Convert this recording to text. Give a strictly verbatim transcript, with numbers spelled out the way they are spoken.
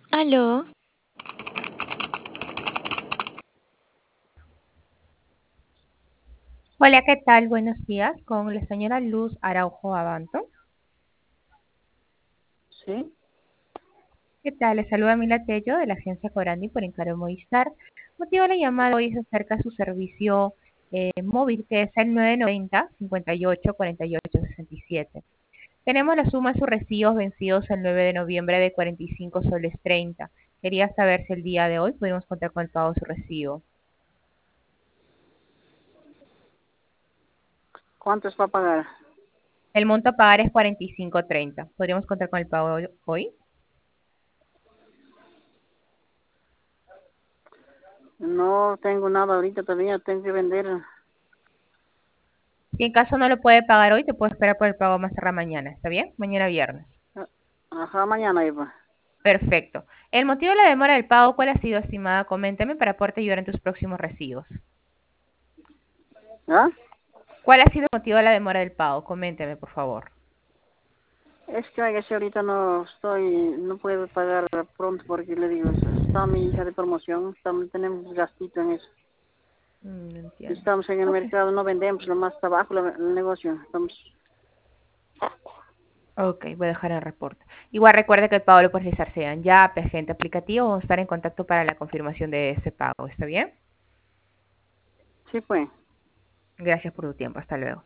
Aló, Hola, ¿qué tal? Buenos días, con la señora Luz Araujo Abanto. Sí, ¿Qué tal? Le saluda Mila Tello de la agencia Corandi por Encaro Movistar. Motivo de la llamada hoy es acerca de su servicio eh, móvil, que es el nueve noventa, cincuenta y ocho, cuarenta y ocho, sesenta y siete. Tenemos la suma de sus recibos vencidos el nueve de noviembre de cuarenta y cinco soles treinta. Quería saber si el día de hoy podemos contar con el pago de su recibo. ¿cuánto es para pagar? El monto a pagar es cuarenta y cinco treinta. ¿Podríamos contar con el pago hoy? No tengo nada ahorita todavía, tengo que vender. Si en caso no lo puede pagar hoy, te puedo esperar por el pago más tarde mañana. ¿Está bien? Mañana viernes. ah, Ajá, mañana iba. Perfecto. El motivo de la demora del pago, ¿cuál ha sido, estimada? Coméntame para poderte ayudar en tus próximos recibos. ¿Ah? ¿Cuál ha sido el motivo de la demora del pago? Coménteme, por favor. Es que, oiga, si ahorita no estoy, no puedo pagar pronto porque le digo, está mi hija de promoción, estamos, tenemos gastito en eso. Mm, no entiendo. Estamos en el Ok. mercado, no vendemos, lo más abajo la- el negocio. Estamos, Ok, voy a dejar el reporte. Igual recuerde que el pago lo puede realizarse en Yape, agente aplicativo, vamos a estar en contacto para la confirmación de ese pago. ¿Está bien? sí, pues. Gracias por tu tiempo. Hasta luego.